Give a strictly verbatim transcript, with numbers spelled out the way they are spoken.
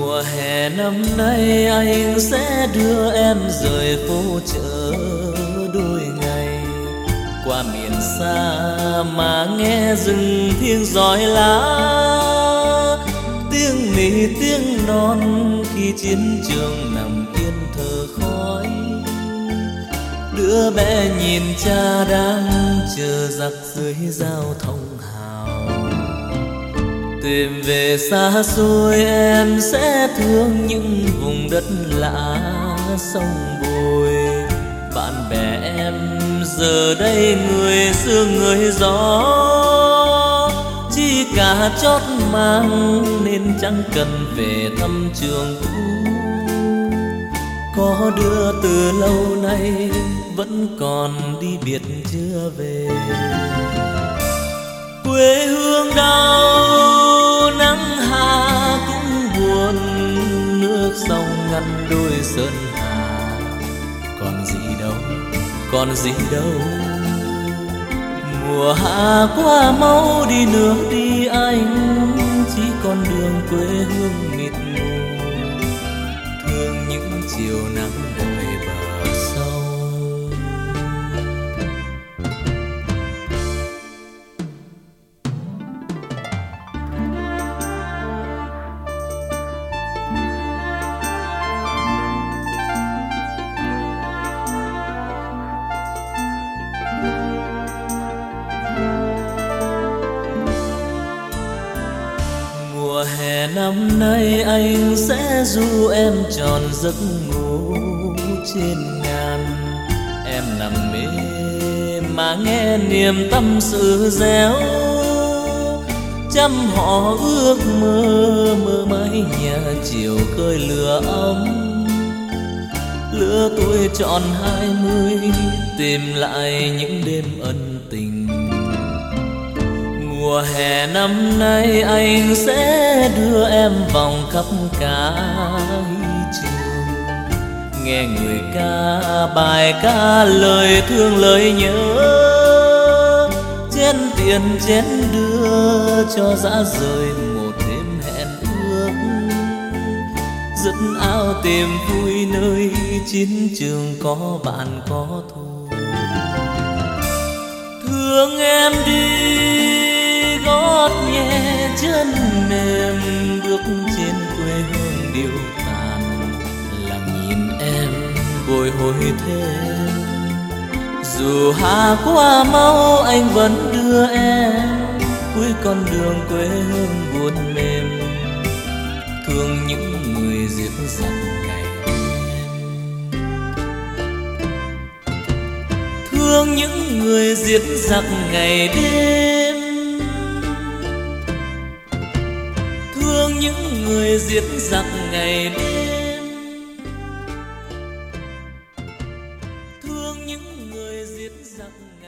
Mùa hè năm nay anh sẽ đưa em rời phố chợ đôi ngày, qua miền xa mà nghe rừng thiêng rọi lá, tiếng nỉ tiếng non khi chiến trường nằm yên thở khói. Đứa bé nhìn cha đang chờ giặc dưới giao thông hào. Tìm về xa xôi em sẽ thương những vùng đất lạ sông bồi. Bạn bè em giờ đây người xưa người gió, chỉ cả chót mang nên chẳng cần về thăm trường cũ. Có đứa từ lâu nay vẫn còn đi biệt chưa về. Quê hương đau nắng hạ cũng buồn, nước sông ngăn đôi sơn hà. Còn gì đâu, còn gì đâu, mùa hạ qua mau đi nữa đi anh, chỉ còn đường quê hương mịt mù, thương những chiều nắng đợi bờ sông. Mùa hè năm nay anh sẽ du em tròn giấc ngủ trên ngàn. Em nằm mê mà nghe niềm tâm sự réo, trăm họ ước mơ mơ mãi nhà chiều khơi lửa ấm. Lứa tuổi tròn hai mươi tìm lại những đêm ân tình. Mùa hè năm nay anh sẽ đưa em vòng khắp cả trường, nghe người ca bài ca lời thương lời nhớ. Chén tiền chén đưa cho dã rời một đêm hẹn ước, dứt áo tìm vui nơi chiến trường có bạn có thù. Thương em đi gót nhẹ chân mềm, bước trên quê hương điêu tàn, làm nhìn em bồi hồi thêm. Dù hạ qua mau anh vẫn đưa em cuối con đường quê hương buồn mềm, thương những người giết giặc ngày đêm, thương những người giết giặc ngày đêm, thương những người giết giặc ngày đêm, thương những người giết giặc.